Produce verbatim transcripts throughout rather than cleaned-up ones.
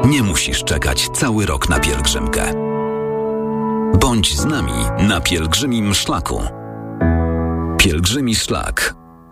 Nie musisz czekać cały rok na pielgrzymkę. Bądź z nami na pielgrzymim szlaku. Pielgrzymi szlak.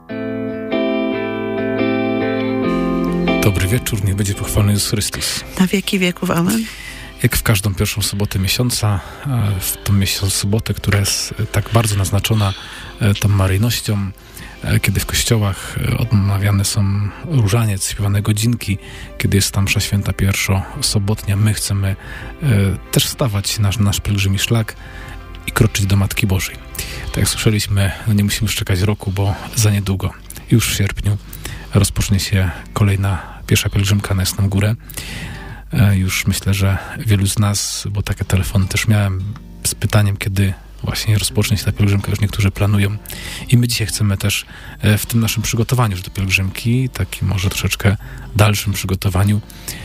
Dobry wieczór, niech będzie pochwalony Jezus Chrystus. Na wieki wieków, amen. Jak w każdą pierwszą sobotę miesiąca, w tą miesiąc, sobotę, która jest tak bardzo naznaczona tą maryjnością, kiedy w kościołach odmawiane są różaniec, śpiewane godzinki, kiedy jest tam msza święta pierwszosobotnia, my chcemy też wstawać na nasz pielgrzymi szlak i kroczyć do Matki Bożej. Tak jak słyszeliśmy, no nie musimy czekać roku, bo za niedługo, już w sierpniu, rozpocznie się kolejna pierwsza pielgrzymka na Jasną Górę. Już myślę, że wielu z nas, bo takie telefony też miałem z pytaniem, kiedy właśnie rozpocznie się ta pielgrzymka, już niektórzy planują. I my dzisiaj chcemy też w tym naszym przygotowaniu już do pielgrzymki, takim może troszeczkę dalszym przygotowaniu,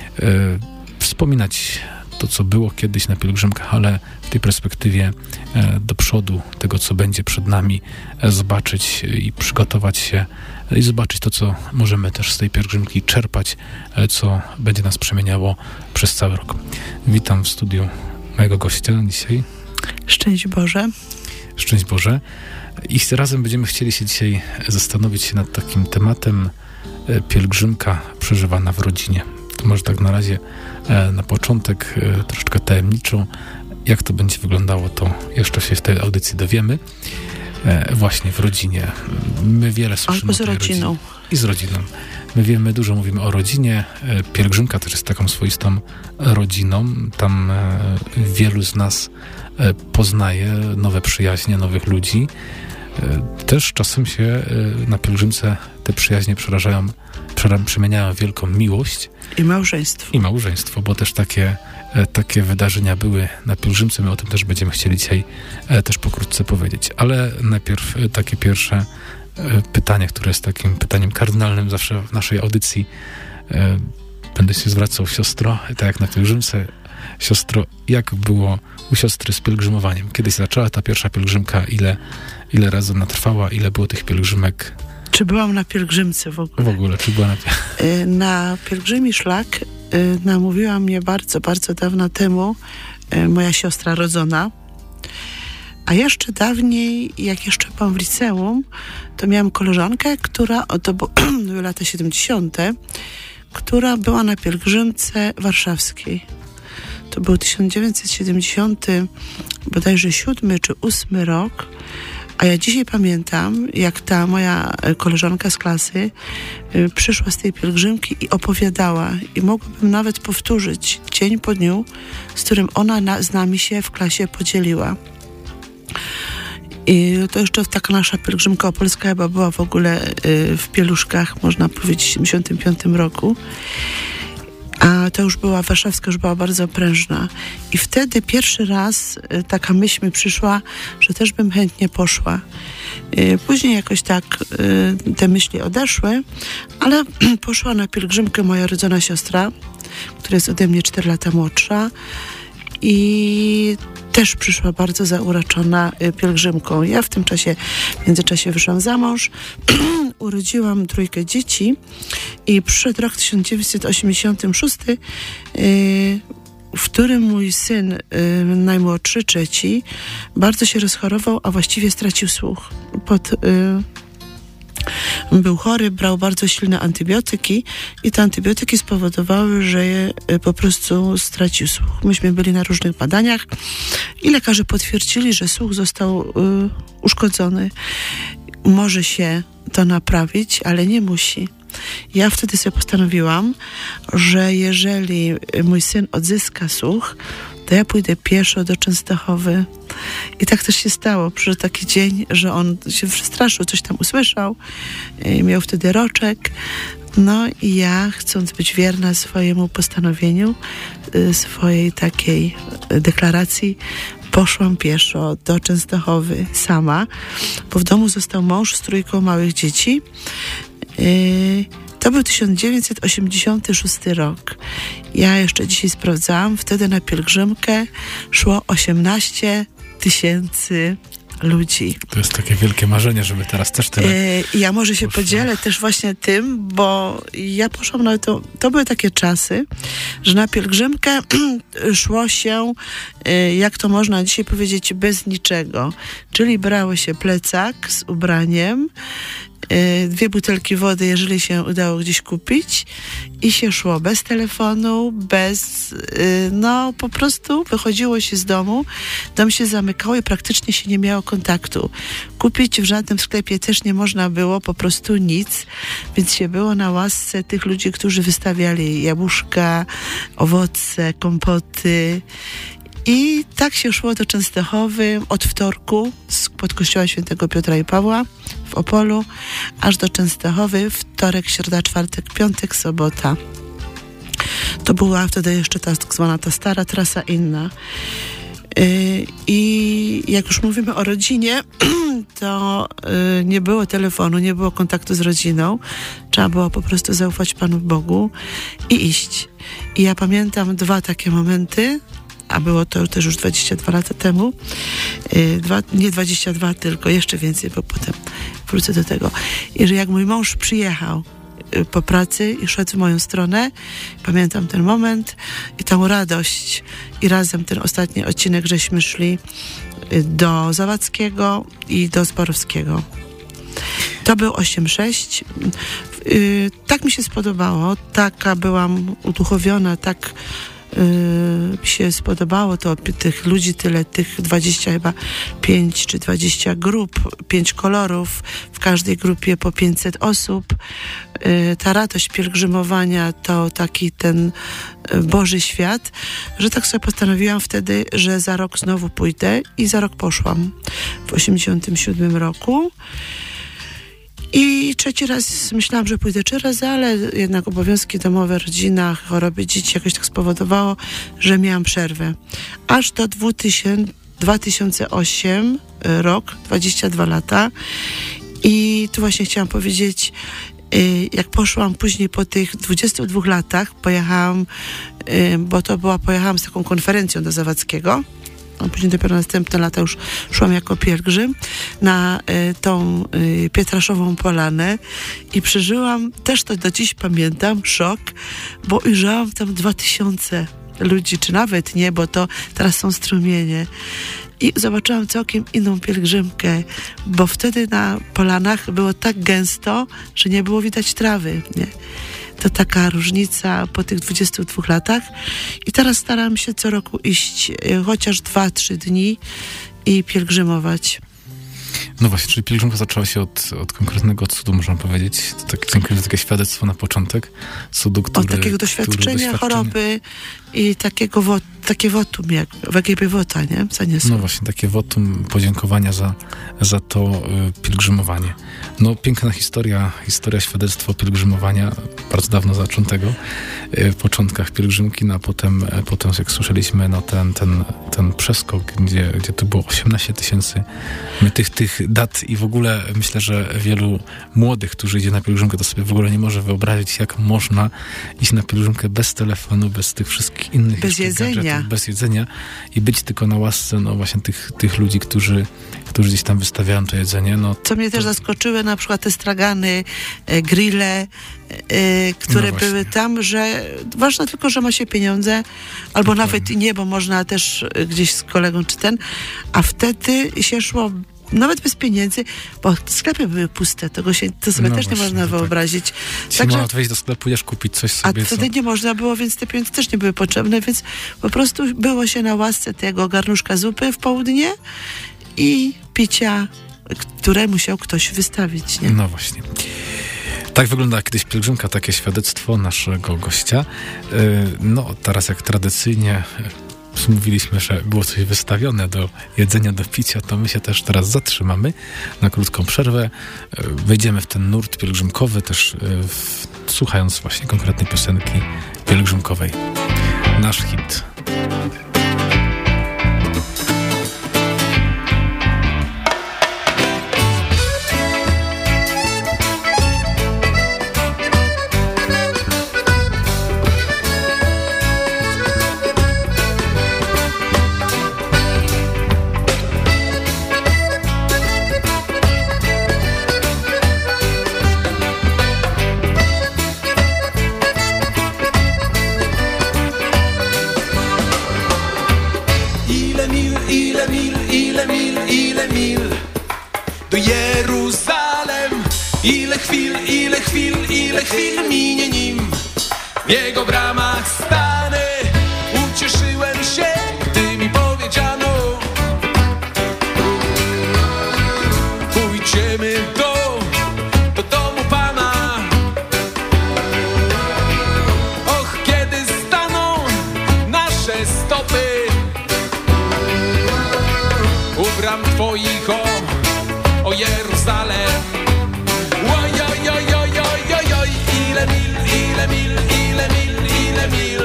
wspominać to, co było kiedyś na pielgrzymkach, ale w tej perspektywie do przodu, tego, co będzie przed nami, zobaczyć i przygotować się i zobaczyć to, co możemy też z tej pielgrzymki czerpać, co będzie nas przemieniało przez cały rok. Witam w studiu mojego gościa dzisiaj. Szczęść Boże. Szczęść Boże. I razem będziemy chcieli się dzisiaj zastanowić się nad takim tematem pielgrzymka przeżywana w rodzinie. To może tak na razie na początek troszeczkę tajemniczo. Jak to będzie wyglądało, to jeszcze się w tej audycji dowiemy. Właśnie w rodzinie. My wiele słyszymy Albo z rodziną. Rodzinie. I z rodziną. My wiemy, dużo mówimy o rodzinie. Pielgrzymka też jest taką swoistą rodziną. Tam wielu z nas poznaje nowe przyjaźnie, nowych ludzi. Też czasem się na pielgrzymce te przyjaźnie przerażają, przemieniają w wielką miłość. I małżeństwo. I małżeństwo, bo też takie, takie wydarzenia były na pielgrzymce. My o tym też będziemy chcieli dzisiaj też pokrótce powiedzieć. Ale najpierw takie pierwsze pytanie, które jest takim pytaniem kardynalnym zawsze w naszej audycji. Będę się zwracał, siostro, tak jak na pielgrzymce. Siostro, jak było u siostry z pielgrzymowaniem? Kiedyś zaczęła ta pierwsza pielgrzymka, ile, ile razy ona trwała, ile było tych pielgrzymek? Czy byłam na pielgrzymce w ogóle? W ogóle, czy była na pielgrzymce? Na pielgrzymi szlak namówiła mnie bardzo, bardzo dawno temu moja siostra rodzona. A jeszcze dawniej, jak jeszcze byłam w liceum, to miałam koleżankę, która, to były lata siedemdziesiąte, która była na pielgrzymce warszawskiej. To był tysiąc dziewięćset siedemdziesiąty, bodajże siódmy czy ósmy rok. A ja dzisiaj pamiętam, jak ta moja koleżanka z klasy y, przyszła z tej pielgrzymki i opowiadała. I mogłabym nawet powtórzyć dzień po dniu, z którym ona na, z nami się w klasie podzieliła. I to jeszcze taka nasza pielgrzymka opolska chyba była w ogóle y, w Pieluszkach, można powiedzieć, w siedemdziesiątym piątym roku. A to już była warszawska, już była bardzo prężna. I wtedy pierwszy raz y, taka myśl mi przyszła, że też bym chętnie poszła. Y, później jakoś tak y, te myśli odeszły, ale poszła na pielgrzymkę moja rodzona siostra, która jest ode mnie cztery lata młodsza. I też przyszła bardzo zauroczona pielgrzymką. Ja w tym czasie, w międzyczasie wyszłam za mąż, urodziłam trójkę dzieci i przyszedł rok tysiąc dziewięćset osiemdziesiąty szósty, w którym mój syn, najmłodszy, trzeci, bardzo się rozchorował, a właściwie stracił słuch. Pod... Był chory, brał bardzo silne antybiotyki i te antybiotyki spowodowały, że je po prostu stracił słuch. Myśmy byli na różnych badaniach i lekarze potwierdzili, że słuch został y, uszkodzony. Może się to naprawić, ale nie musi. Ja wtedy sobie postanowiłam, że jeżeli mój syn odzyska słuch, to ja pójdę pieszo do Częstochowy. I tak też się stało. Przyszedł taki dzień, że on się przestraszył, coś tam usłyszał. Miał wtedy roczek. No i ja, chcąc być wierna swojemu postanowieniu, swojej takiej deklaracji, poszłam pieszo do Częstochowy sama, bo w domu został mąż z trójką małych dzieci. To był tysiąc dziewięćset osiemdziesiąty szósty rok. Ja jeszcze dzisiaj sprawdzałam, wtedy na pielgrzymkę szło osiemnaście tysięcy ludzi. To jest takie wielkie marzenie, żeby teraz też tyle. I ja może się poszło. podzielę też właśnie tym, bo ja poszłam na to, to były takie czasy, że na pielgrzymkę szło się, jak to można dzisiaj powiedzieć, bez niczego. Czyli brało się plecak z ubraniem, dwie butelki wody, jeżeli się udało gdzieś kupić, i się szło bez telefonu, bez, no po prostu wychodziło się z domu, dom się zamykało i praktycznie się nie miało kontaktu. Kupić w żadnym sklepie też nie można było, po prostu nic, więc się było na łasce tych ludzi, którzy wystawiali jabłuszka, owoce, kompoty. I tak się szło do Częstochowy od wtorku pod kościoła świętego Piotra i Pawła w Opolu, aż do Częstochowy, wtorek, środa, czwartek, piątek, sobota. To była wtedy jeszcze ta tak zwana ta stara trasa inna. Yy, I jak już mówimy o rodzinie, to yy, nie było telefonu, nie było kontaktu z rodziną. Trzeba było po prostu zaufać Panu Bogu i iść. I ja pamiętam dwa takie momenty, a było to też już dwadzieścia dwa lata temu. Yy, dwa, nie dwadzieścia dwa, tylko jeszcze więcej, bo potem wrócę do tego. I że jak mój mąż przyjechał yy, po pracy i szedł w moją stronę, pamiętam ten moment i tą radość. I razem ten ostatni odcinek, żeśmy szli yy, do Zawadzkiego i do Zborowskiego. To był osiem sześć. Yy, tak mi się spodobało. Taka byłam uduchowiona, tak mi yy, się spodobało to, tych ludzi tyle, tych dwadzieścia chyba pięć czy dwadzieścia grup, pięć kolorów, w każdej grupie po pięćset osób. Yy, ta radość pielgrzymowania to taki ten Boży świat, że tak sobie postanowiłam wtedy, że za rok znowu pójdę i za rok poszłam w osiemdziesiątym siódmym roku. I trzeci raz myślałam, że pójdę trzy razy, ale jednak obowiązki domowe, rodzina, choroby dzieci jakoś tak spowodowało, że miałam przerwę. Aż do dwa tysiące ósmego rok, dwadzieścia dwa lata. I tu właśnie chciałam powiedzieć, jak poszłam później po tych dwudziestu dwóch latach, pojechałam, bo to była, pojechałam z taką konferencją do Zawadzkiego, a później dopiero następne lata już szłam jako pielgrzym na y, tą y, Pietraszową Polanę i przeżyłam, też to do dziś pamiętam, szok, bo ujrzałam tam dwa tysiące ludzi, czy nawet nie, bo to teraz są strumienie. I zobaczyłam całkiem inną pielgrzymkę, bo wtedy na polanach było tak gęsto, że nie było widać trawy, nie? To taka różnica po tych dwudziestu dwóch latach. I teraz staram się co roku iść chociaż dwa, trzy dni i pielgrzymować. No właśnie, czyli pielgrzymka zaczęła się od, od konkretnego cudu, można powiedzieć. To takie, takie świadectwo na początek. Cudu, który, od takiego doświadczenia, doświadczenia choroby i takiego wo, takie wotum, jak w G B Wota, nie? Zaniosło. No właśnie, takie wotum podziękowania za, za to y, pielgrzymowanie. No piękna historia, historia, świadectwo pielgrzymowania, bardzo dawno zaczętego, y, w początkach pielgrzymki, no a potem, y, potem jak słyszeliśmy, no ten, ten, ten przeskok, gdzie, gdzie to było osiemnaście tysięcy my tych, tych dat i w ogóle myślę, że wielu młodych, którzy idzie na pielgrzymkę, to sobie w ogóle nie może wyobrazić, jak można iść na pielgrzymkę bez telefonu, bez tych wszystkich innych bez jedzenia. Gadżetów, bez jedzenia i być tylko na łasce, no właśnie tych, tych ludzi, którzy, którzy gdzieś tam wystawiają to jedzenie. No, Co mnie to... też zaskoczyły, na przykład te stragany, e, grille, e, które no były tam, że ważne tylko, że ma się pieniądze, albo Dokładnie. nawet i nie, bo można też gdzieś z kolegą czy ten, a wtedy się szło nawet bez pieniędzy, bo sklepy były puste, tego się, to sobie no też właśnie, nie można tak. wyobrazić. Dzisiaj można wejść do sklepu, idziesz kupić coś sobie. A wtedy co... nie można było, więc te pieniądze też nie były potrzebne, więc po prostu było się na łasce tego garnuszka zupy w południe i picia, które musiał ktoś wystawić. Nie? No właśnie. Tak wygląda kiedyś pielgrzymka, takie świadectwo naszego gościa. No teraz jak tradycyjnie mówiliśmy, że było coś wystawione do jedzenia, do picia, to my się też teraz zatrzymamy na krótką przerwę. Wejdziemy w ten nurt pielgrzymkowy, też w, słuchając właśnie konkretnej piosenki pielgrzymkowej. Nasz hit. ile chwil minie nim. W jego bramach stanę. Ucieszyłem się, gdy mi powiedziano: pójdziemy do, do domu Pana. Och, kiedy staną nasze stopy u bram Twoich, o, o Jeruzalem. Oj, oj, oj, oj, oj, oj, oj, ile mil, ile mil, ile mil, ile mil.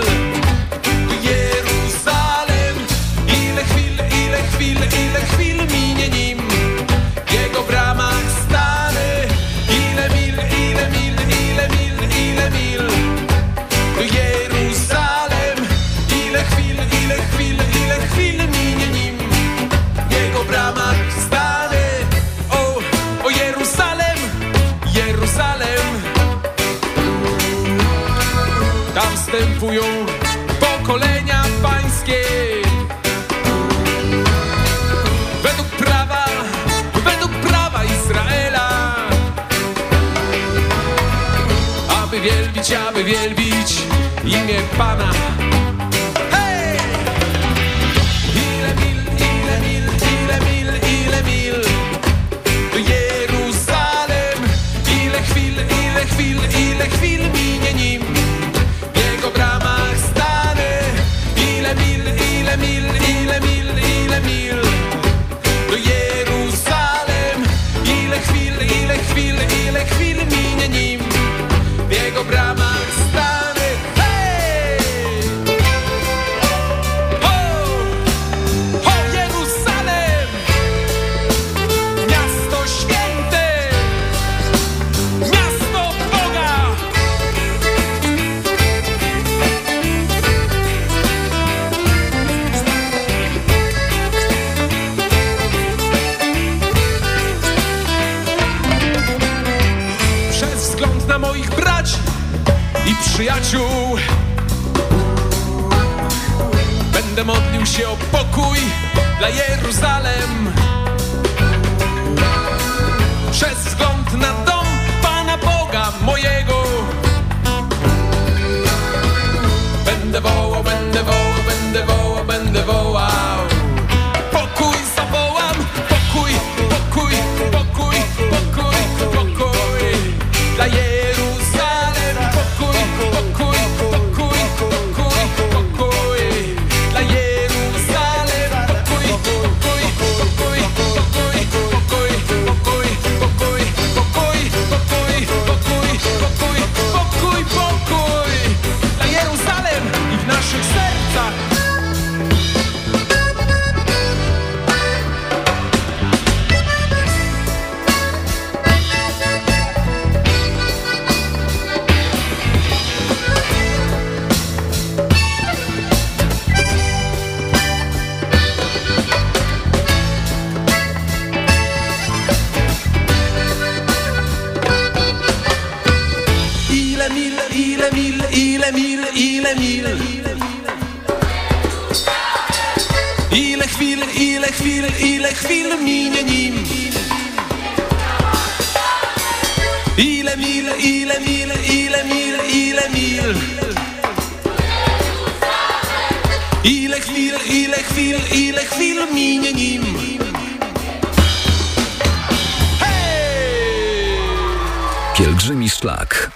Jeruzalem, ile chwil, ile chwil, ile chwil minie nim. W jego bramach stanę. Ile mil, ile mil, ile mil, ile mil. Jeruzalem, ile chwil, ile chwil, ile chwil minie nim. W jego bramach stanę. O, o Jeruzalem, Jeruzalem. Tam wstępują pokolenia pańskie. Według prawa, według prawa Izraela. Aby wielbić, aby wielbić imię Pana. Hej! Ile mil, ile mil, ile mil, ile mil. Do Jeruzalem. Ile chwil, ile chwil, ile chwil minie nim. W jego bramach stanę. Ile mil, ile mil, ile mil, ile mil. Do Jeruzalem. Ile chwil, ile chwil, ile chwil minie nim. W jego bramach stanę. Hej! O! O Jeruzalem! Miasto święte! Miasto Boga! Przez wzgląd na moich braci i przyjaciół będę modlił się o pokój dla Jeruzalem. Przez wzgląd na dom Pana Boga mojego będę wołał, będę wołał, będę wołał, będę wołał. Pokój zawołam, pokój, pokój, pokój, pokój, pokój dla Jeruzalem. Pokój, pokój, pokój, pokój, pokój dla Jeruzalem. Pokój, pokój, pokój, pokój, pokój, pokój, pokój, pokój, pokój, pokój, pokój, pokój, pokój dla Jeruzalem i w naszych sercach. Ile mil, ile mil, ile mil, ile mil. Ile chwil, ile chwil, ile chwil minie nim. Ile mil, ile mil, ile mil, ile mil. Ile chwil, ile chwil, ile chwil minie nim. Hej! Pielgrzymi szlak.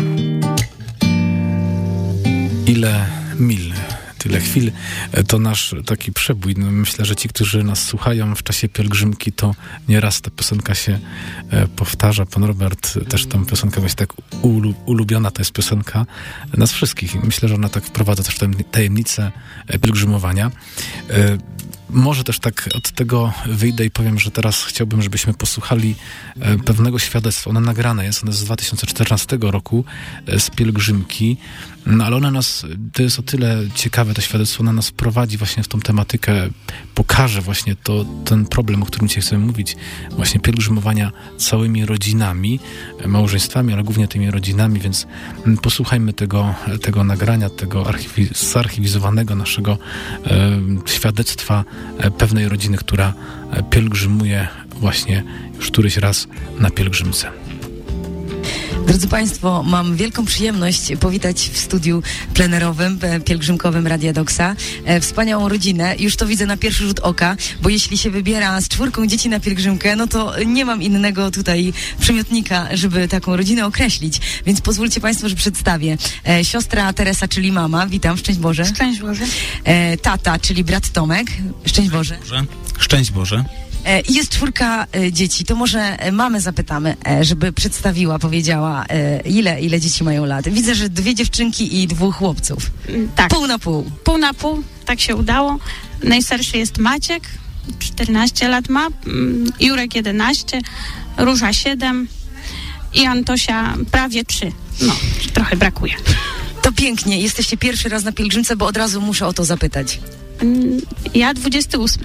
Ile mil, tyle chwil, to nasz taki przebój. No, myślę, że ci, którzy nas słuchają w czasie pielgrzymki, to nieraz ta piosenka się e, powtarza. Pan Robert też tą piosenkę jest tak ulu, ulubiona, to jest piosenka nas wszystkich. Myślę, że ona tak wprowadza też tajemnicę pielgrzymowania. E, Może też tak od tego wyjdę i powiem, że teraz chciałbym, żebyśmy posłuchali e, pewnego świadectwa. Ono nagrane jest, ono jest z dwa tysiące czternastego roku, e, z pielgrzymki, no ale ona nas, to jest o tyle ciekawe to świadectwo, ona nas prowadzi właśnie w tą tematykę, pokaże właśnie to, ten problem, o którym dzisiaj chcemy mówić, właśnie pielgrzymowania całymi rodzinami, e, małżeństwami, ale głównie tymi rodzinami, więc m, posłuchajmy tego, tego nagrania, tego archiwi- zarchiwizowanego naszego e, świadectwa pewnej rodziny, która pielgrzymuje właśnie już któryś raz na pielgrzymce. Drodzy Państwo, mam wielką przyjemność powitać w studiu plenerowym, pielgrzymkowym Radia Doksa e, wspaniałą rodzinę. Już to widzę na pierwszy rzut oka, bo jeśli się wybiera z czwórką dzieci na pielgrzymkę, no to nie mam innego tutaj przymiotnika, żeby taką rodzinę określić. Więc pozwólcie Państwo, że przedstawię. E, siostra Teresa, czyli mama. Witam, szczęść Boże. Szczęść Boże. E, tata, czyli brat Tomek. Szczęść Boże. Boże. Szczęść Boże. I jest czwórka e, dzieci, to może mamę zapytamy, e, żeby przedstawiła, powiedziała, e, ile, ile dzieci mają lat. Widzę, że dwie dziewczynki i dwóch chłopców. Tak. Pół na pół. Pół na pół, tak się udało. Najstarszy jest Maciek, czternaście lat ma, Jurek jedenaście, Róża siedem i Antosia prawie trzy. No, trochę brakuje. To pięknie, jesteście pierwszy raz na pielgrzymce, bo od razu muszę o to zapytać. Ja dwudziesty ósmy.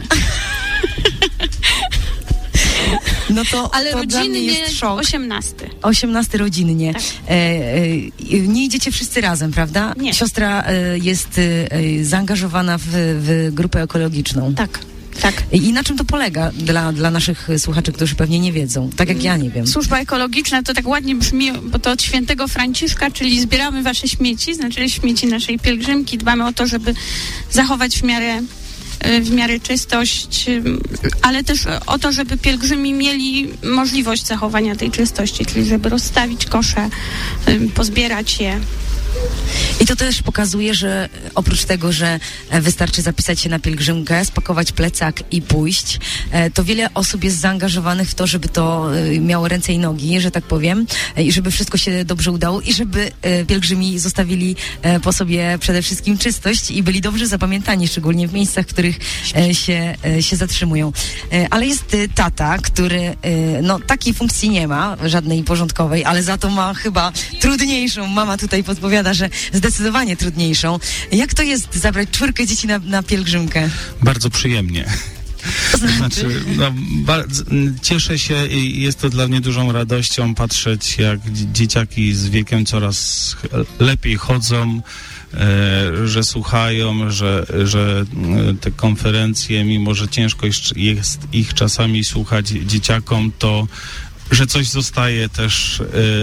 No to, ale to rodzinnie jest szok. osiemnasty. osiemnasty rodzinnie. Tak. E, e, nie idziecie wszyscy razem, prawda? Nie. Siostra e, jest e, zaangażowana w, w grupę ekologiczną. Tak. Tak. I na czym to polega dla, dla naszych słuchaczy, którzy pewnie nie wiedzą? Tak jak ja nie wiem. Służba ekologiczna to tak ładnie brzmi, bo to od świętego Franciszka, czyli zbieramy wasze śmieci, znaczy śmieci naszej pielgrzymki, dbamy o to, żeby zachować w miarę w miarę czystość, ale też o to, żeby pielgrzymi mieli możliwość zachowania tej czystości, czyli żeby rozstawić kosze, pozbierać je. I to też pokazuje, że oprócz tego, że wystarczy zapisać się na pielgrzymkę, spakować plecak i pójść, to wiele osób jest zaangażowanych w to, żeby to miało ręce i nogi, że tak powiem, i żeby wszystko się dobrze udało i żeby pielgrzymi zostawili po sobie przede wszystkim czystość i byli dobrze zapamiętani, szczególnie w miejscach, w których się, się zatrzymują. Ale jest tata, który no takiej funkcji nie ma, żadnej porządkowej, ale za to ma chyba trudniejszą. Mama tutaj podpowiada, że zdecydowanie trudniejszą. Jak to jest zabrać czwórkę dzieci na, na pielgrzymkę? Bardzo przyjemnie. To znaczy, no, bardzo, cieszę się i jest to dla mnie dużą radością patrzeć, jak dzieciaki z wiekiem coraz lepiej chodzą, e, że słuchają, że, że te konferencje, mimo że ciężko jest ich czasami słuchać dzieciakom, to że coś zostaje też,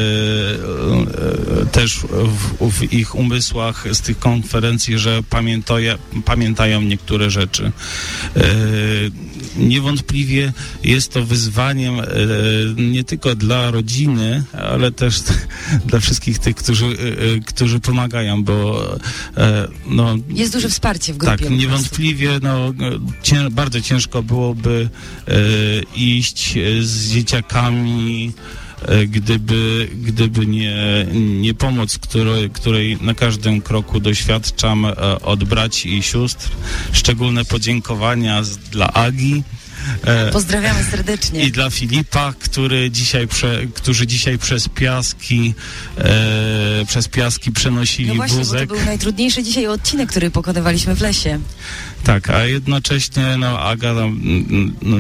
yy, też w, w ich umysłach z tych konferencji, że pamiętają, pamiętają niektóre rzeczy. Yy, niewątpliwie jest to wyzwaniem yy, nie tylko dla rodziny, ale też dla wszystkich tych, którzy, yy, którzy pomagają, bo yy, no, jest duże wsparcie w grupie. Tak, niewątpliwie no, cię, bardzo ciężko byłoby yy, iść z dzieciakami, Gdyby, gdyby nie, nie pomoc, której, której na każdym kroku doświadczam od braci i sióstr. Szczególne podziękowania z, dla Agi. Pozdrawiamy serdecznie. I dla Filipa, który dzisiaj prze, którzy dzisiaj przez piaski e, przez piaski przenosili no właśnie, wózek. Bo to był najtrudniejszy dzisiaj odcinek, który pokonywaliśmy w lesie. Tak, a jednocześnie no, Aga no, no,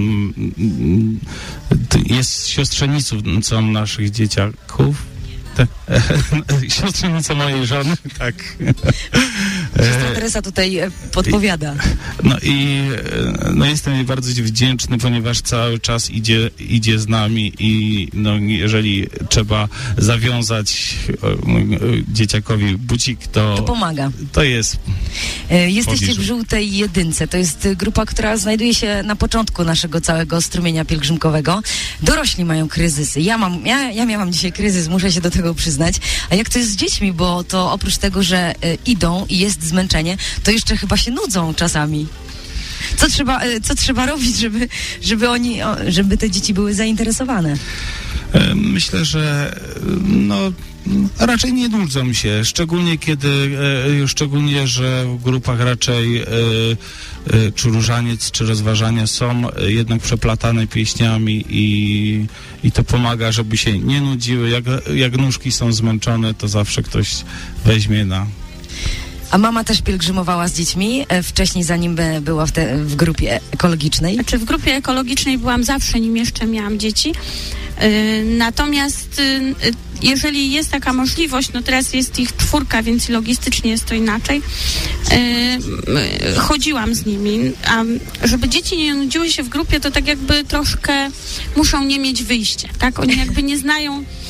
jest siostrzenicą naszych dzieciaków. Siostrzenica mojej żony, tak. Siostra Teresa tutaj podpowiada. No i no jestem jej bardzo wdzięczny, ponieważ cały czas idzie, idzie z nami i no, jeżeli trzeba zawiązać dzieciakowi bucik, to... To pomaga. To jest... Jesteście w żółtej jedynce. To jest grupa, która znajduje się na początku naszego całego strumienia pielgrzymkowego. Dorośli mają kryzysy. Ja mam, ja, ja miałam dzisiaj kryzys, muszę się do tego przyznać. A jak to jest z dziećmi, bo to oprócz tego, że y, idą i jest zmęczenie, to jeszcze chyba się nudzą czasami. Co trzeba, y, co trzeba robić, żeby, żeby oni, o, żeby te dzieci były zainteresowane? Myślę, że no raczej nie nudzą się, szczególnie kiedy, e, szczególnie, że w grupach raczej e, e, czy różaniec, czy rozważania są e, jednak przeplatane pieśniami i, i to pomaga, żeby się nie nudziły. Jak, jak nóżki są zmęczone, to zawsze ktoś weźmie na... A mama też pielgrzymowała z dziećmi e, wcześniej, zanim by była w, te, w grupie ekologicznej? Znaczy w grupie ekologicznej byłam zawsze, nim jeszcze miałam dzieci. Yy, natomiast yy, jeżeli jest taka możliwość, no teraz jest ich czwórka, więc logistycznie jest to inaczej, yy, yy, chodziłam z nimi, a żeby dzieci nie nudziły się w grupie, to tak jakby troszkę muszą nie mieć wyjścia, tak? Oni jakby nie znają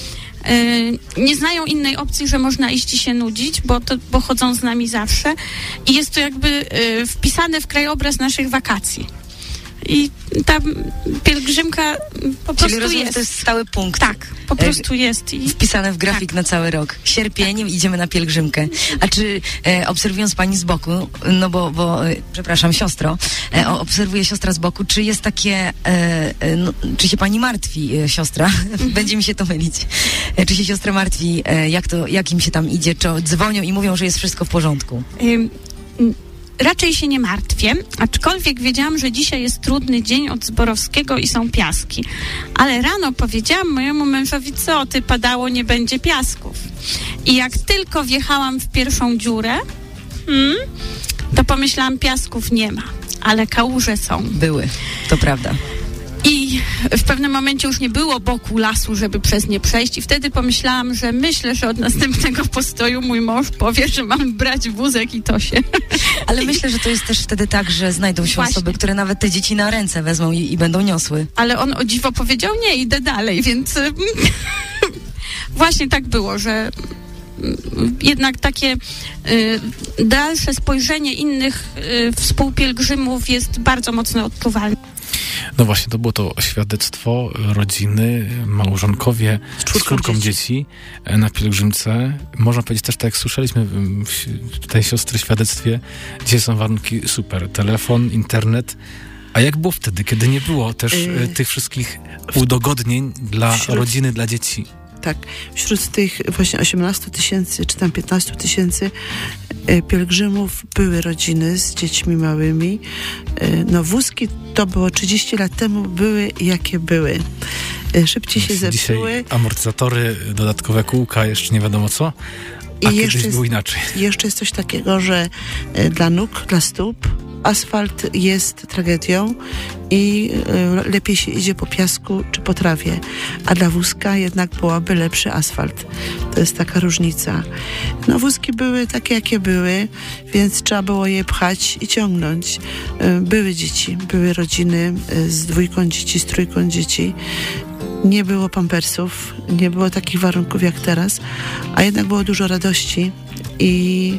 nie znają innej opcji, że można iść i się nudzić, bo, to, bo chodzą z nami zawsze i jest to jakby wpisane w krajobraz naszych wakacji. I ta pielgrzymka po Czyli prostu rozumiem, jest. to jest stały punkt. Tak, po prostu jest. I... Wpisane w grafik tak. na cały rok. Sierpień, tak. Idziemy na pielgrzymkę. A czy e, obserwując pani z boku, no bo, bo e, przepraszam, siostro, e, obserwuję siostra z boku, czy jest takie, e, e, no, czy się pani martwi, e, siostra? Będzie mi się to mylić. E, czy się siostra martwi, e, jak to, jak im się tam idzie? Czy dzwonią i mówią, że jest wszystko w porządku? Ym, Raczej się nie martwię, aczkolwiek wiedziałam, że dzisiaj jest trudny dzień od Zborowskiego i są piaski. Ale rano powiedziałam mojemu mężowi, co ty, padało, nie będzie piasków. I jak tylko wjechałam w pierwszą dziurę, hmm, to pomyślałam, piasków nie ma, ale kałuże są. Były, to prawda. I w pewnym momencie już nie było boku lasu, żeby przez nie przejść i wtedy pomyślałam, że myślę, że od następnego postoju mój mąż powie, że mam brać wózek i to się... Ale myślę, że to jest też wtedy tak, że znajdą się Właśnie. osoby, które nawet te dzieci na ręce wezmą i, i będą niosły. Ale on o dziwo powiedział, nie, idę dalej, więc właśnie tak było, że jednak takie y, dalsze spojrzenie innych y, współpielgrzymów jest bardzo mocno odczuwalne. No właśnie, to było to świadectwo rodziny, małżonkowie z czwórką, czwórką dzieci. dzieci na pielgrzymce. Można powiedzieć też, tak jak słyszeliśmy w tej siostry świadectwie, dzisiaj są warunki super. Telefon, internet. A jak było wtedy, kiedy nie było też yy, tych wszystkich udogodnień dla wśród... rodziny, dla dzieci? Tak, wśród tych właśnie osiemnastu tysięcy, czy tam piętnastu tysięcy e, pielgrzymów były rodziny z dziećmi małymi. E, no wózki to było trzydzieści lat temu, były jakie były. E, szybciej się zepsuły. Dzisiaj amortyzatory, dodatkowe kółka, jeszcze nie wiadomo co, a I kiedyś było inaczej. Jeszcze jest coś takiego, że e, dla nóg, dla stóp asfalt jest tragedią i y, lepiej się idzie po piasku czy po trawie, a dla wózka jednak byłaby lepszy asfalt. To jest taka różnica. No wózki były takie, jakie były, więc trzeba było je pchać i ciągnąć. Y, były dzieci, były rodziny y, z dwójką dzieci, z trójką dzieci. Nie było pampersów, nie było takich warunków jak teraz, a jednak było dużo radości i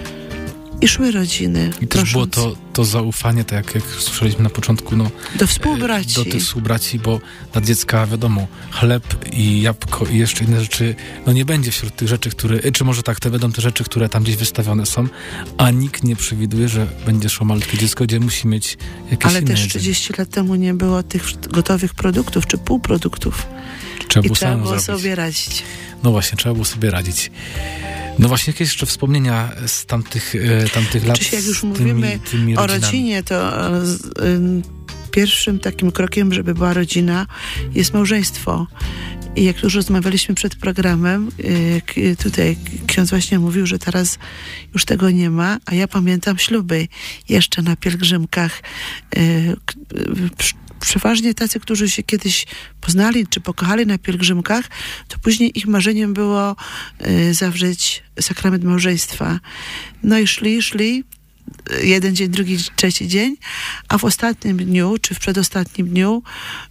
I szły rodziny. I też było to, to zaufanie, tak jak, jak słyszeliśmy na początku, no, do współbraci. Do tych współbraci, bo dla dziecka, wiadomo, chleb i jabłko i jeszcze inne rzeczy, no nie będzie wśród tych rzeczy, które, czy może tak, te będą te rzeczy, które tam gdzieś wystawione są, a nikt nie przewiduje, że będzie szło malutkie dziecko, gdzie musi mieć jakieś Ale inne też jedzenie. trzydzieści lat temu nie było tych gotowych produktów, czy półproduktów. Trzeba I było, trzeba było zrobić. sobie radzić. No właśnie, trzeba było sobie radzić. No właśnie, jakieś jeszcze wspomnienia z tamtych, e, tamtych lat. Czy jak już tymi, mówimy tymi o rodzinie, to e, y, pierwszym takim krokiem, żeby była rodzina, jest małżeństwo. I jak już rozmawialiśmy przed programem, y, tutaj ksiądz właśnie mówił, że teraz już tego nie ma, a ja pamiętam śluby jeszcze na pielgrzymkach. Y, y, Przeważnie tacy, którzy się kiedyś poznali czy pokochali na pielgrzymkach, to później ich marzeniem było y, zawrzeć sakrament małżeństwa. No i szli, szli, jeden dzień, drugi, trzeci dzień, a w ostatnim dniu, czy w przedostatnim dniu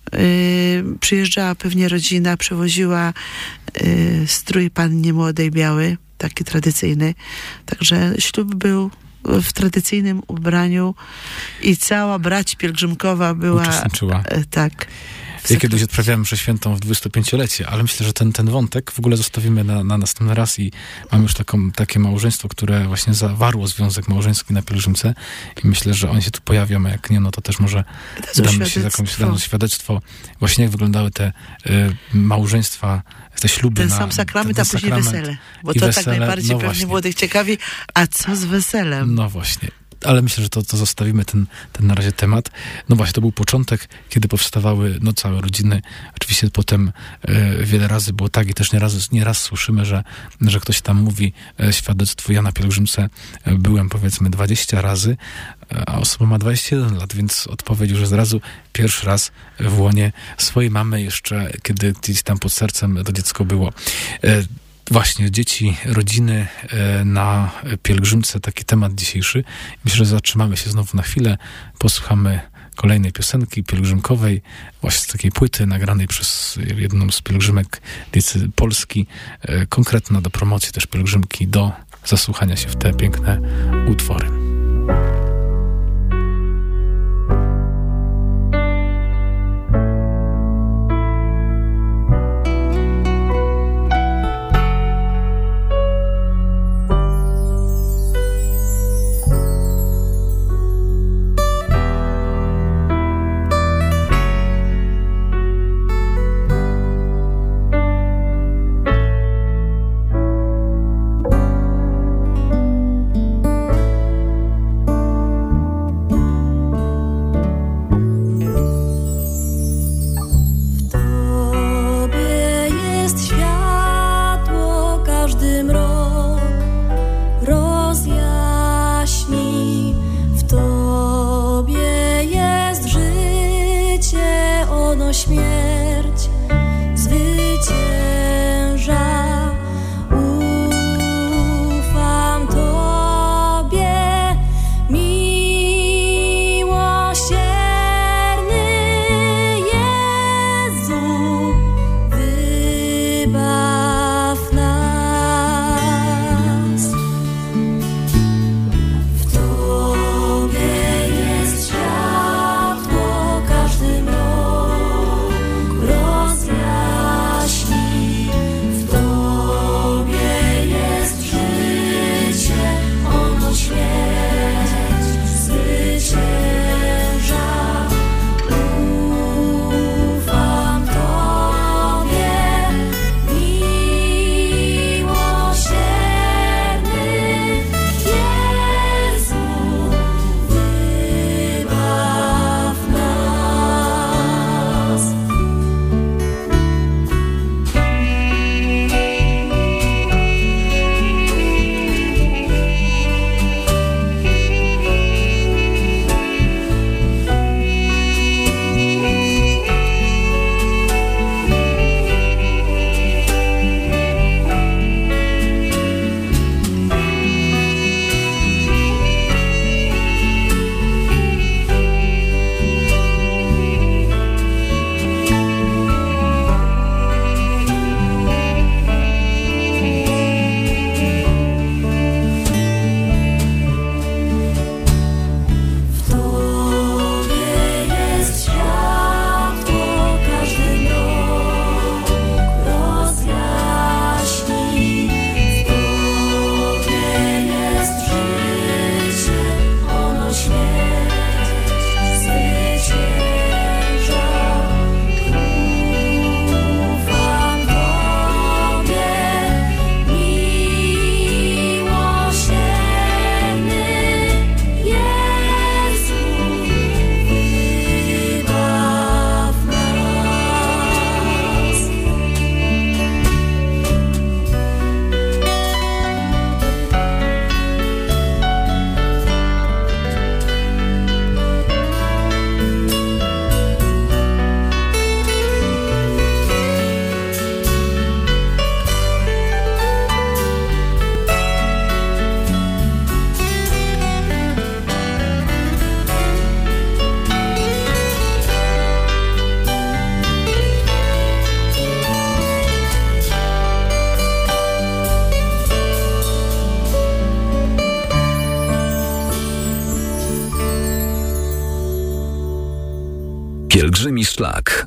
y, przyjeżdżała pewnie rodzina, przywoziła y, strój pannie młodej biały, taki tradycyjny. Także ślub był w tradycyjnym ubraniu i cała brać pielgrzymkowa była... Uczestniczyła. E, tak. Ja kiedyś odprawiałem mszę świętą w dwudziestopięciolecie, ale myślę, że ten, ten wątek w ogóle zostawimy na, na następny raz i mam już taką, takie małżeństwo, które właśnie zawarło związek małżeński na pielgrzymce i myślę, że oni się tu pojawią, a jak nie, no to też może damy się jakąś dane świadectwo, właśnie jak wyglądały te y, małżeństwa, te śluby. Ten na, sam sakrament, ten, a później sakrament wesele. Bo to wesele, tak najbardziej no pewnie młodych ciekawi, a co z weselem? No właśnie. Ale myślę, że to, to zostawimy ten, ten na razie temat. No właśnie, to był początek, kiedy powstawały no, całe rodziny. Oczywiście potem e, wiele razy było tak i też nieraz, nieraz słyszymy, że, że ktoś tam mówi e, świadectwo, ja na pielgrzymce e, byłem powiedzmy dwadzieścia razy, e, a osoba ma dwadzieścia jeden lat, więc odpowiedź już od razu pierwszy raz w łonie swojej mamy jeszcze, kiedy gdzieś tam pod sercem to dziecko było. E, Właśnie, dzieci, rodziny e, na pielgrzymce, taki temat dzisiejszy. Myślę, że zatrzymamy się znowu na chwilę, posłuchamy kolejnej piosenki pielgrzymkowej, właśnie z takiej płyty nagranej przez jedną z pielgrzymek diecezji Polski, konkretna do promocji też pielgrzymki, do zasłuchania się w te piękne utwory. Pielgrzymi szlak.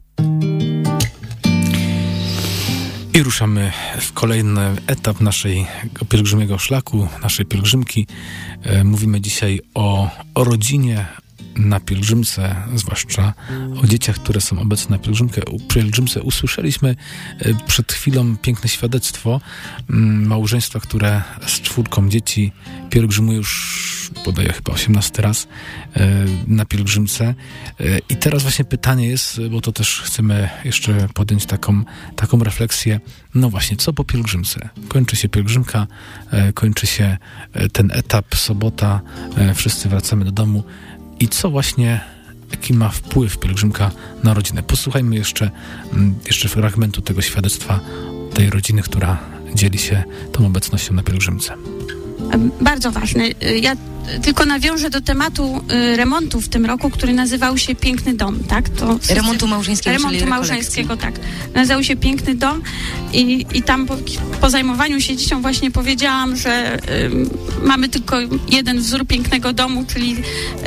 I ruszamy w kolejny etap naszej pielgrzymiego szlaku, naszej pielgrzymki. E, mówimy dzisiaj o, o rodzinie na pielgrzymce, zwłaszcza o dzieciach, które są obecne na pielgrzymkę, pielgrzymce. Usłyszeliśmy e, przed chwilą piękne świadectwo m, małżeństwa, które z czwórką dzieci pielgrzymuje już podaję chyba osiemnasty raz e, na pielgrzymce. E, I teraz właśnie pytanie jest, bo to też chcemy jeszcze podjąć taką, taką refleksję, no właśnie, co po pielgrzymce? Kończy się pielgrzymka, e, kończy się e, ten etap, sobota, e, wszyscy wracamy do domu. I co właśnie, jaki ma wpływ pielgrzymka na rodzinę? Posłuchajmy jeszcze, jeszcze fragmentu tego świadectwa tej rodziny, która dzieli się tą obecnością na pielgrzymce. Bardzo ważny. Ja tylko nawiążę do tematu remontu w tym roku, który nazywał się Piękny Dom, tak? To wszyscy... Remontu małżeńskiego, Remontu czyli małżeńskiego, tak. Nazywał się Piękny Dom i, i tam po, po zajmowaniu się dzieciom właśnie powiedziałam, że y, mamy tylko jeden wzór pięknego domu, czyli y,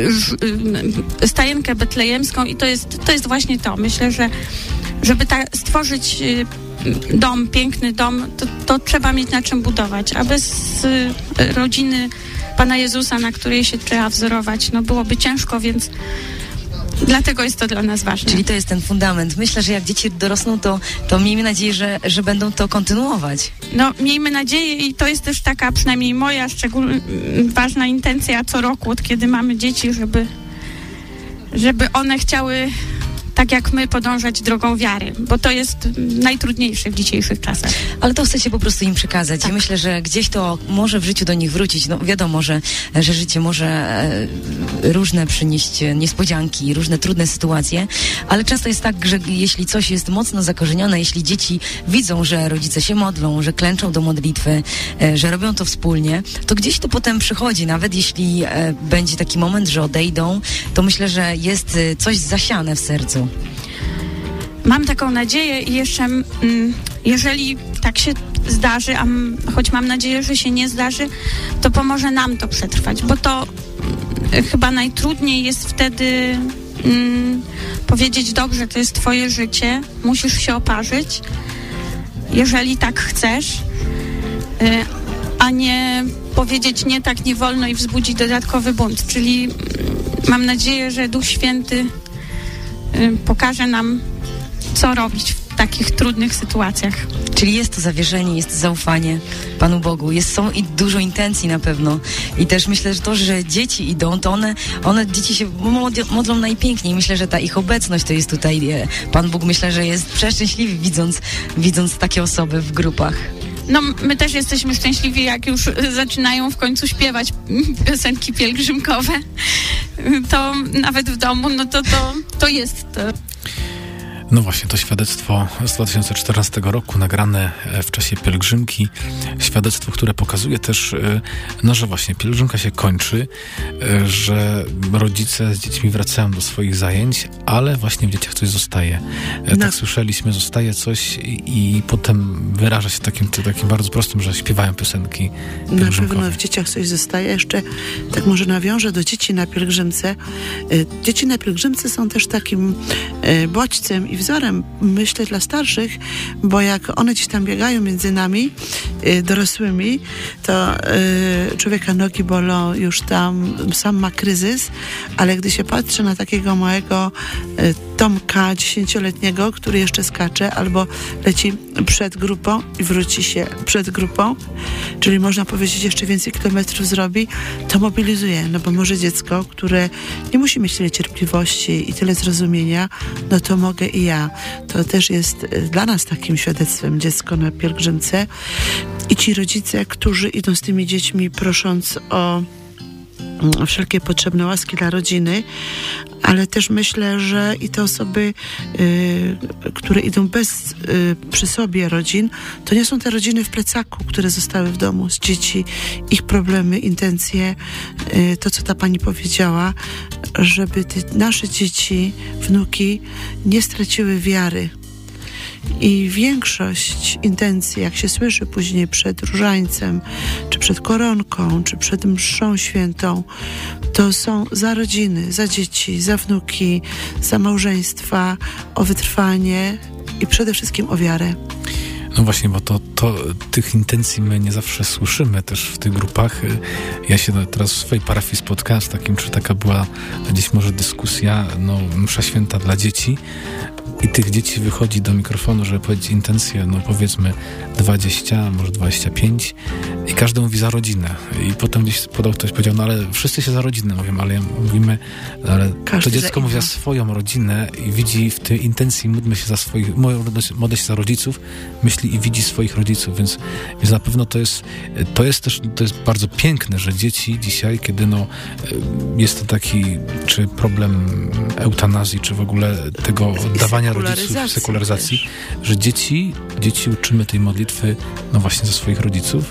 y, y, stajenkę betlejemską i to jest, to jest właśnie to. Myślę, że żeby ta, stworzyć y, dom, piękny dom, to, to trzeba mieć na czym budować, a bez y, rodziny Pana Jezusa, na której się trzeba wzorować, no byłoby ciężko, więc dlatego jest to dla nas ważne. Czyli to jest ten fundament. Myślę, że jak dzieci dorosną, to, to miejmy nadzieję, że, że będą to kontynuować. No, miejmy nadzieję i to jest też taka, przynajmniej moja szczególnie ważna intencja co roku, od kiedy mamy dzieci, żeby, żeby one chciały tak jak my podążać drogą wiary, bo to jest najtrudniejsze w dzisiejszych czasach. Ale to chcecie po prostu im przekazać. Tak. I myślę, że gdzieś to może w życiu do nich wrócić. No wiadomo, że, że życie może e, różne przynieść niespodzianki, różne trudne sytuacje, ale często jest tak, że jeśli coś jest mocno zakorzenione, jeśli dzieci widzą, że rodzice się modlą, że klęczą do modlitwy, e, że robią to wspólnie, to gdzieś to potem przychodzi. Nawet jeśli e, będzie taki moment, że odejdą, to myślę, że jest e, coś zasiane w sercu. Mam taką nadzieję i jeszcze, mm, jeżeli tak się zdarzy, a m, choć mam nadzieję, że się nie zdarzy, to pomoże nam to przetrwać, bo to mm, chyba najtrudniej jest wtedy mm, powiedzieć, dobrze, to jest twoje życie, musisz się oparzyć, jeżeli tak chcesz, y, a nie powiedzieć nie, tak nie wolno i wzbudzić dodatkowy bunt, czyli mm, mam nadzieję, że Duch Święty y, pokaże nam, co robić w takich trudnych sytuacjach. Czyli jest to zawierzenie, jest zaufanie Panu Bogu, jest, są i dużo intencji na pewno. I też myślę, że to, że dzieci idą, to one, one dzieci się modlą najpiękniej. Myślę, że ta ich obecność to jest tutaj, Pan Bóg myślę, że jest przeszczęśliwy widząc, widząc takie osoby w grupach. No, my też jesteśmy szczęśliwi, jak już zaczynają w końcu śpiewać piosenki pielgrzymkowe. To nawet w domu, no to, to, to jest to. No właśnie, to świadectwo z dwa tysiące czternastego roku, nagrane w czasie pielgrzymki. Świadectwo, które pokazuje też, no, że właśnie pielgrzymka się kończy, że rodzice z dziećmi wracają do swoich zajęć, ale właśnie w dzieciach coś zostaje. No. Tak słyszeliśmy, zostaje coś i, i potem wyraża się takim, takim bardzo prostym, że śpiewają piosenki pielgrzymkowe. Na pewno w dzieciach coś zostaje. Jeszcze tak może nawiążę do dzieci na pielgrzymce. Dzieci na pielgrzymce są też takim bodźcem i wzorem, myślę, dla starszych, bo jak one gdzieś tam biegają między nami, y, dorosłymi, to y, człowieka nogi bolą, już tam sam ma kryzys, ale gdy się patrzy na takiego małego y, Tomka dziesięcioletniego, który jeszcze skacze albo leci przed grupą i wróci się przed grupą, czyli można powiedzieć jeszcze więcej kilometrów zrobi, to mobilizuje, no bo może dziecko, które nie musi mieć tyle cierpliwości i tyle zrozumienia, no to mogę i ja. To też jest dla nas takim świadectwem dziecko na pielgrzymce i ci rodzice, którzy idą z tymi dziećmi prosząc o wszelkie potrzebne łaski dla rodziny, ale też myślę, że i te osoby, y, które idą bez y, przy sobie rodzin, to nie są te rodziny w plecaku, które zostały w domu z dzieci, ich problemy, intencje, y, to co ta pani powiedziała, żeby te nasze dzieci, wnuki nie straciły wiary. I większość intencji, jak się słyszy później przed różańcem, czy przed koronką, czy przed mszą świętą, to są za rodziny, za dzieci, za wnuki, za małżeństwa, o wytrwanie i przede wszystkim o wiarę. No właśnie, bo to, to tych intencji my nie zawsze słyszymy też w tych grupach. Ja się teraz w swojej parafii spotkałem z takim, czy taka była gdzieś może dyskusja, no msza święta dla dzieci, i tych dzieci wychodzi do mikrofonu, żeby powiedzieć intencje, no powiedzmy dwadzieścia, może dwadzieścia pięć i każdy mówi za rodzinę. I potem gdzieś podał ktoś, powiedział, no ale wszyscy się za rodzinę mówią, ale mówimy, ale każdy to dziecko mówi za swoją rodzinę i widzi w tej intencji, módlmy się za swoich, modlę się za rodziców, myśli i widzi swoich rodziców, więc, więc na pewno to jest, to jest też, to jest bardzo piękne, że dzieci dzisiaj, kiedy no jest to taki, czy problem eutanazji, czy w ogóle tego oddawania rodziców, sekularyzacji, też. Że dzieci, dzieci uczymy tej modlitwy, no właśnie ze swoich rodziców,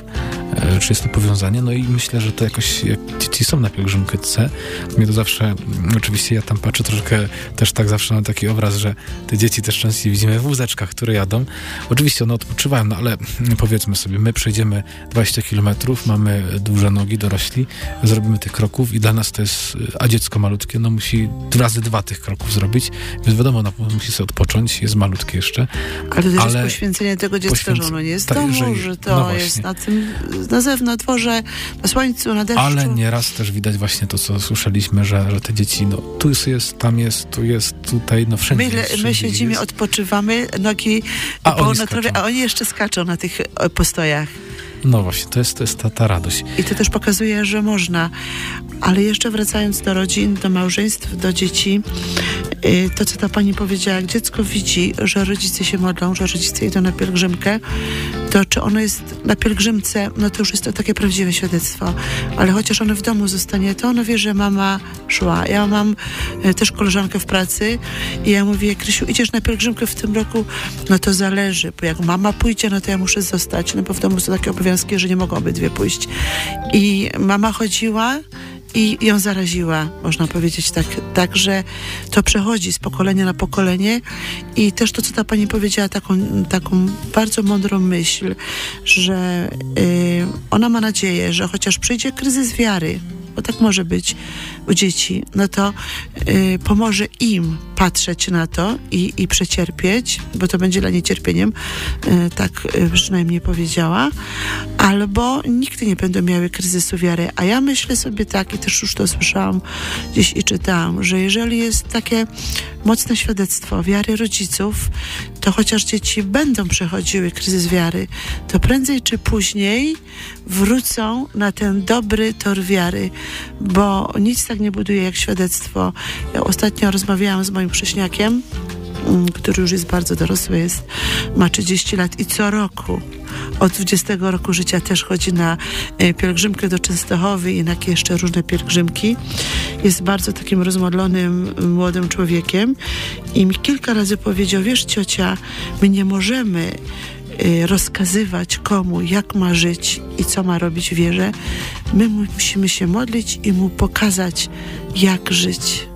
czy jest to powiązanie. No i myślę, że to jakoś, jak dzieci są na pielgrzymce, mnie to zawsze, oczywiście ja tam patrzę troszkę, też tak zawsze mam taki obraz, że te dzieci też częściej widzimy w wózeczkach, które jadą. Oczywiście one odpoczywają, no ale powiedzmy sobie, my przejdziemy dwadzieścia kilometrów, mamy duże nogi, dorośli, zrobimy tych kroków i dla nas to jest, a dziecko malutkie, no musi razy dwa tych kroków zrobić, więc wiadomo, no, musi sobie odpocząć, jest malutkie jeszcze. Ale to też ale jest poświęcenie tego dziecka, poświęc... że ono nie jest w domu, że, że to no jest na tym, na zewnątrz, na dworze, na słońcu, na deszczu. Ale nieraz też widać właśnie to, co słyszeliśmy, że, że te dzieci, no tu jest, tam jest, tu jest, tutaj, no wszędzie My, jest, wszędzie my siedzimy, jest. odpoczywamy, nogi a po oni na trawie, a oni jeszcze skaczą na tych postojach. No właśnie, to jest, to jest ta, ta radość. I to też pokazuje, że można. Ale jeszcze wracając do rodzin, do małżeństw, do dzieci, to, co ta pani powiedziała, jak dziecko widzi, że rodzice się modlą, że rodzice idą na pielgrzymkę, to czy ono jest na pielgrzymce, no to już jest to takie prawdziwe świadectwo. Ale chociaż ono w domu zostanie, to ono wie, że mama szła. Ja mam też koleżankę w pracy i ja mówię, Krysiu, idziesz na pielgrzymkę w tym roku? No to zależy, bo jak mama pójdzie, no to ja muszę zostać, no bo w domu są takie obowiązki, że nie mogą obydwie pójść. I mama chodziła i ją zaraziła, można powiedzieć tak, tak, że to przechodzi z pokolenia na pokolenie i też to, co ta pani powiedziała, taką, taką bardzo mądrą myśl, że y, ona ma nadzieję, że chociaż przyjdzie kryzys wiary, bo tak może być u dzieci, no to y, pomoże im patrzeć na to i, i przecierpieć, bo to będzie dla niej cierpieniem, y, tak y, przynajmniej powiedziała, albo nigdy nie będą miały kryzysu wiary. A ja myślę sobie tak, i też już to słyszałam gdzieś i czytałam, że jeżeli jest takie mocne świadectwo wiary rodziców, to chociaż dzieci będą przechodziły kryzys wiary, to prędzej czy później wrócą na ten dobry tor wiary, bo nic tak nie buduje jak świadectwo. Ja ostatnio rozmawiałam z moim chrześniakiem, który już jest bardzo dorosły, jest, ma trzydzieści lat i co roku od dwudziestego roku życia też chodzi na e, pielgrzymkę do Częstochowy i na jakieś jeszcze różne pielgrzymki. Jest bardzo takim rozmodlonym młodym człowiekiem i mi kilka razy powiedział, wiesz ciocia, my nie możemy e, rozkazywać komu, jak ma żyć i co ma robić w wierze. My musimy się modlić i mu pokazać, jak żyć.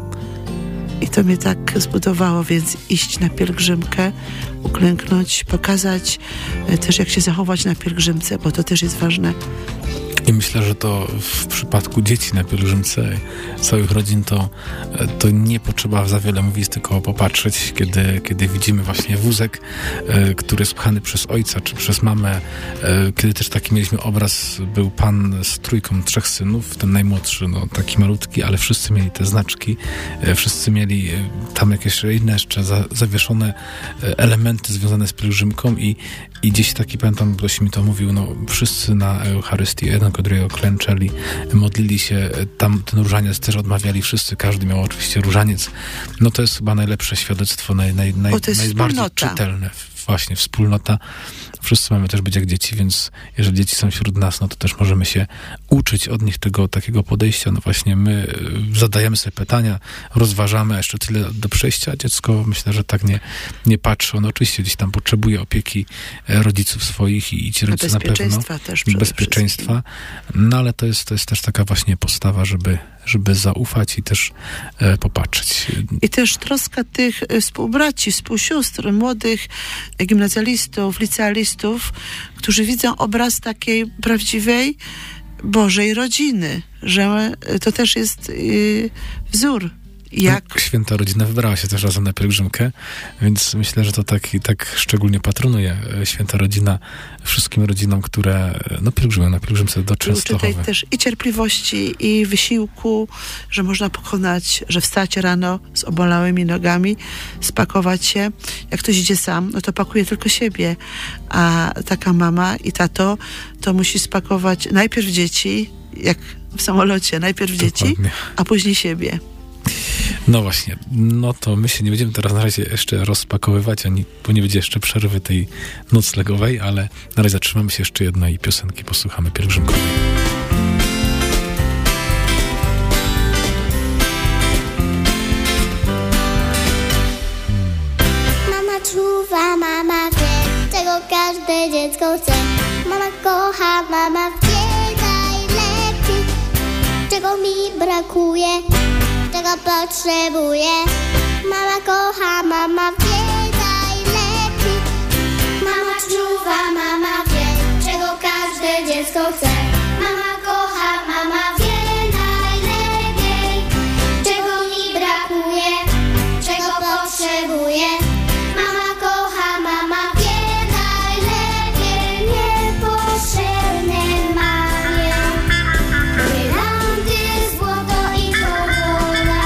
I to mnie tak zbudowało, więc iść na pielgrzymkę, uklęknąć, pokazać też, jak się zachować na pielgrzymce, bo to też jest ważne. I myślę, że to w przypadku dzieci na pielgrzymce, całych rodzin, to, to nie potrzeba za wiele mówić, tylko popatrzeć, kiedy, kiedy widzimy właśnie wózek, e, który jest pchany przez ojca czy przez mamę. E, kiedy też taki mieliśmy obraz, był pan z trójką trzech synów, ten najmłodszy, no taki malutki, ale wszyscy mieli te znaczki, e, wszyscy mieli e, tam jakieś inne jeszcze za, zawieszone e, elementy związane z pielgrzymką i, i gdzieś taki, pamiętam, ktoś mi to mówił, no wszyscy na Eucharystii jeden drugiego klęczeli, modlili się, tam ten różaniec też odmawiali wszyscy, każdy miał oczywiście różaniec. No to jest chyba najlepsze świadectwo, naj, naj, naj, o, to jest najbardziej wspólnota. czytelne. Właśnie, wspólnota. Wszyscy mamy też być jak dzieci, więc jeżeli dzieci są wśród nas, no to też możemy się uczyć od nich tego takiego podejścia. No właśnie, my zadajemy sobie pytania, rozważamy, a jeszcze tyle do przejścia, a dziecko myślę, że tak nie, nie patrzy. On oczywiście gdzieś tam potrzebuje opieki rodziców swoich i, i ci rodzice na pewno. Też bezpieczeństwa. No ale to jest, to jest też taka właśnie postawa, żeby, żeby zaufać i też e, popatrzeć. I też troska tych współbraci, współsióstr, młodych gimnazjalistów, licealistów, którzy widzą obraz takiej prawdziwej Bożej rodziny, że to też jest yy, wzór. Jak... No, święta rodzina wybrała się też razem na pielgrzymkę, więc myślę, że to tak, tak szczególnie patronuje święta rodzina wszystkim rodzinom, które no, pielgrzymują na pielgrzymce do Częstochowy. Tutaj też i cierpliwości, i wysiłku, że można pokonać, że wstać rano z obolałymi nogami, spakować się. Jak ktoś idzie sam, no to pakuje tylko siebie, a taka mama i tato to musi spakować najpierw dzieci, jak w samolocie, najpierw Dokładnie. dzieci, a później siebie. No właśnie, no to my się nie będziemy teraz na razie jeszcze rozpakowywać, ani, bo nie będzie jeszcze przerwy tej noclegowej, ale na razie zatrzymamy się jeszcze jednej piosenki, posłuchamy pielgrzymkowej. Mama czuwa, mama wie, czego każde dziecko chce. Mama kocha, mama wie najlepiej, czego mi brakuje, czego potrzebuję. Mama kocha, mama wie najlepiej. Mama czuwa, mama wie, czego każde dziecko chce. Mama kocha, mama wie najlepiej, czego mi brakuje, czego potrzebuję. Mama kocha, mama wie najlepiej, niepotrzebne mamie brylanty, złoto i pogoda.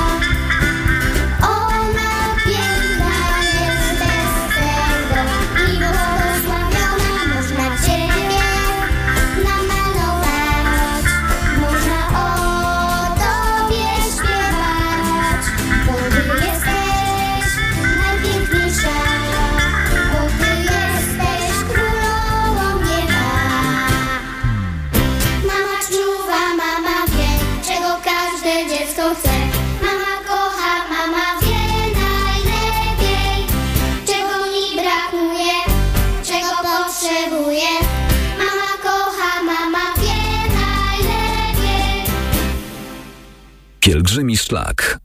Ona piękna jest bez tego i błogosławiona. Można Ciebie namalować, można o Tobie śpiewać, bo Ty jesteś najpiękniejsza, bo Ty jesteś królową nieba. Mama czuwa, mama wie, czego każde dziecko chce. Mama kocha, mama wie najlepiej, czego mi brakuje, czego potrzebuję. Mama kocha, mama wie najlepiej. Pielgrzymi szlak.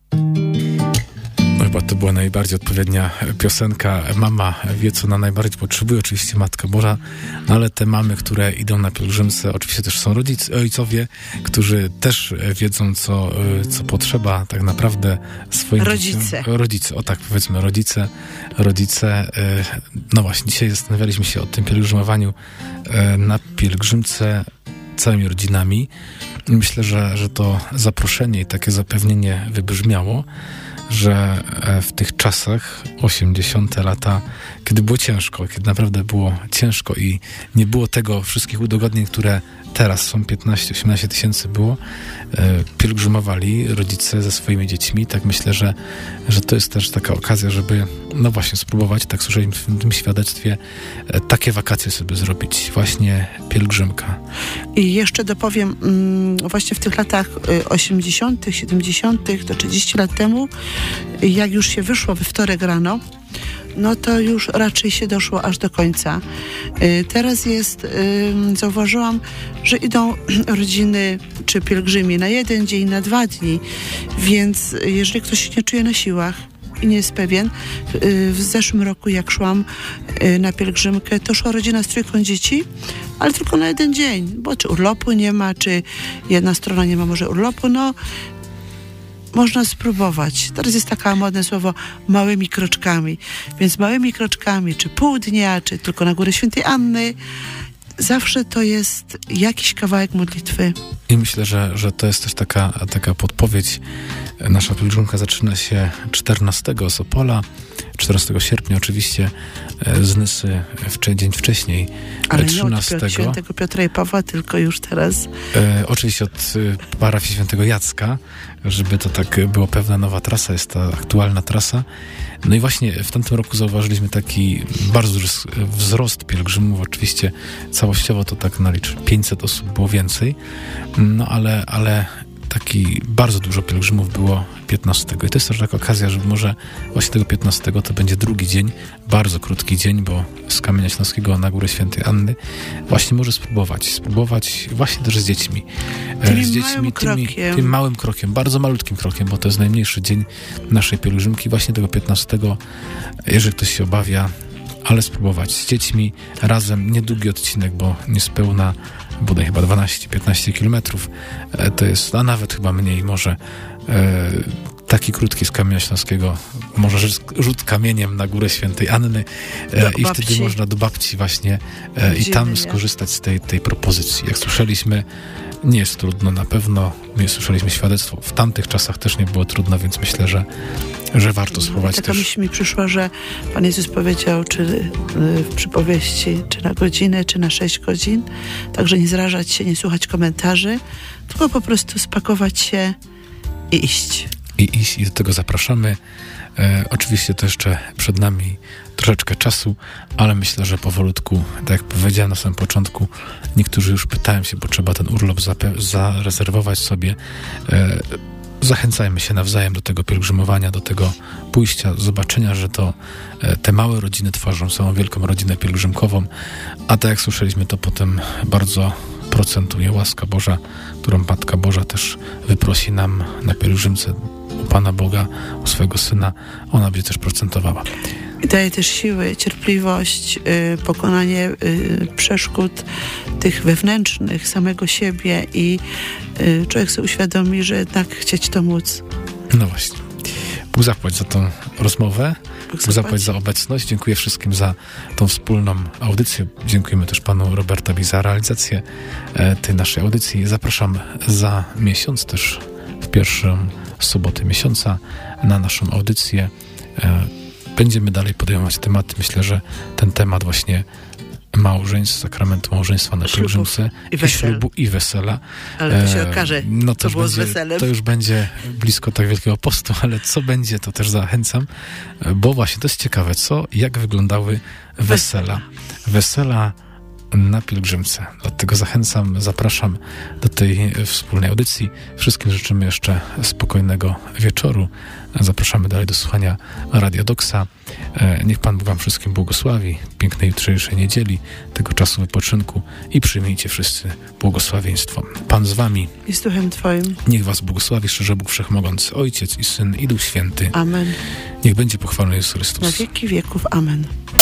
No chyba to była najbardziej odpowiednia piosenka. Mama wie, co ona najbardziej potrzebuje. Oczywiście Matka Boża, no ale te mamy, które idą na pielgrzymce, oczywiście też są rodzic, ojcowie, którzy też wiedzą, co, co potrzeba tak naprawdę swoim Rodzice. dzieciom. Rodzice, o tak powiedzmy, rodzice. Rodzice. No właśnie, dzisiaj zastanawialiśmy się o tym pielgrzymowaniu na pielgrzymce całymi rodzinami. Myślę, że, że to zaproszenie i takie zapewnienie wybrzmiało, że w tych czasach, osiemdziesiąte lata, kiedy było ciężko, kiedy naprawdę było ciężko i nie było tego wszystkich udogodnień, które teraz są, piętnaście osiemnaście tysięcy było, pielgrzymowali rodzice ze swoimi dziećmi. Tak myślę, że, że to jest też taka okazja, żeby no właśnie spróbować, tak słyszeliśmy w tym świadectwie, takie wakacje sobie zrobić, właśnie pielgrzymka. I jeszcze dopowiem, właśnie w tych latach osiemdziesiątych, siedemdziesiątych, to trzydzieści lat temu, jak już się wyszło we wtorek rano, no to już raczej się doszło aż do końca. Teraz jest, zauważyłam, że idą rodziny czy pielgrzymi na jeden dzień, na dwa dni, więc jeżeli ktoś się nie czuje na siłach i nie jest pewien, w zeszłym roku jak szłam na pielgrzymkę, to szła rodzina z trójką dzieci, ale tylko na jeden dzień, bo czy urlopu nie ma, czy jedna strona nie ma może urlopu, no można spróbować. Teraz jest takie modne słowo małymi kroczkami. Więc małymi kroczkami, czy pół dnia, czy tylko na Górę Świętej Anny, zawsze to jest jakiś kawałek modlitwy. I myślę, że, że to jest też taka, taka podpowiedź. Nasza pielgrzymka zaczyna się czternastego z Opola, czternastego sierpnia oczywiście, z Nysy w dzień wcześniej, ale trzynastego. Nie od świętego Piotra i Pawła, tylko już teraz. E, oczywiście od parafii świętego Jacka, żeby to tak było pewna nowa trasa, jest ta aktualna trasa. No i właśnie w tamtym roku zauważyliśmy taki bardzo duży wzrost pielgrzymów. Oczywiście całościowo to tak na licz pięćset osób było więcej, no ale, ale taki bardzo dużo pielgrzymów było piętnastego. I to jest też taka okazja, że może właśnie tego piętnastego to będzie drugi dzień, bardzo krótki dzień, bo z Kamienia Śląskiego na Górę Świętej Anny właśnie może spróbować, spróbować właśnie też z dziećmi. Tymi z dziećmi, małym tymi, krokiem. tym małym krokiem, bardzo malutkim krokiem, bo to jest najmniejszy dzień naszej pielgrzymki, właśnie tego piętnastego, jeżeli ktoś się obawia, ale spróbować z dziećmi razem, niedługi odcinek, bo niespełna bodaj chyba dwanaście piętnaście kilometrów, to jest, a nawet chyba mniej może, e, taki krótki z Kamienia Śląskiego, może rzut kamieniem na Górę Świętej Anny e, i babci. wtedy można do babci właśnie e, i tam skorzystać z tej, tej propozycji. Jak słyszeliśmy, nie jest trudno na pewno, my słyszeliśmy świadectwo, w tamtych czasach też nie było trudno, więc myślę, że, że warto spróbować Taka też. myśl mi przyszła, że Pan Jezus powiedział, czy y, w przypowieści, czy na godzinę, czy na sześć godzin, także nie zrażać się, nie słuchać komentarzy, tylko po prostu spakować się i iść. I iść i do tego zapraszamy. E, oczywiście to jeszcze przed nami troszeczkę czasu, ale myślę, że powolutku, tak jak powiedziałem na samym początku, niektórzy już pytają się, bo trzeba ten urlop zape- zarezerwować sobie. E, zachęcajmy się nawzajem do tego pielgrzymowania, do tego pójścia, zobaczenia, że to e, te małe rodziny tworzą całą wielką rodzinę pielgrzymkową, a tak jak słyszeliśmy, to potem bardzo procentuje łaska Boża, którą Matka Boża też wyprosi nam na pielgrzymce u Pana Boga, u swojego Syna. Ona będzie też procentowała. I daje też siły, cierpliwość, y, pokonanie y, przeszkód tych wewnętrznych, samego siebie i y, człowiek sobie uświadomi, że jednak chcieć to móc. No właśnie. Bóg zapłać za tą rozmowę, Bóg Bóg zapłać za obecność. Dziękuję wszystkim za tą wspólną audycję. Dziękujemy też panu Robertowi za realizację e, tej naszej audycji. Zapraszam za miesiąc też w pierwszą sobotę miesiąca na naszą audycję. E, będziemy dalej podejmować tematy. Myślę, że ten temat właśnie małżeństw, sakramentu małżeństwa na pielgrzymce i, i ślubu i wesela. Ale to się okaże, no co było będzie, z weselem. To już będzie blisko tak Wielkiego Postu, ale co będzie, to też zachęcam, bo właśnie to jest ciekawe, co, jak wyglądały wesela. Wesela na pielgrzymce. Dlatego zachęcam, zapraszam do tej wspólnej audycji. Wszystkim życzymy jeszcze spokojnego wieczoru. Zapraszamy dalej do słuchania Radia Doksa. Niech Pan Bóg wam wszystkim błogosławi. Pięknej jutrzejszej niedzieli, tego czasu wypoczynku i przyjmijcie wszyscy błogosławieństwo. Pan z wami. I z duchem Twoim. Niech was błogosławi szczerze Bóg Wszechmogący, Ojciec i Syn i Duch Święty. Amen. Niech będzie pochwalony Jezus Chrystus. Na wieki wieków. Amen.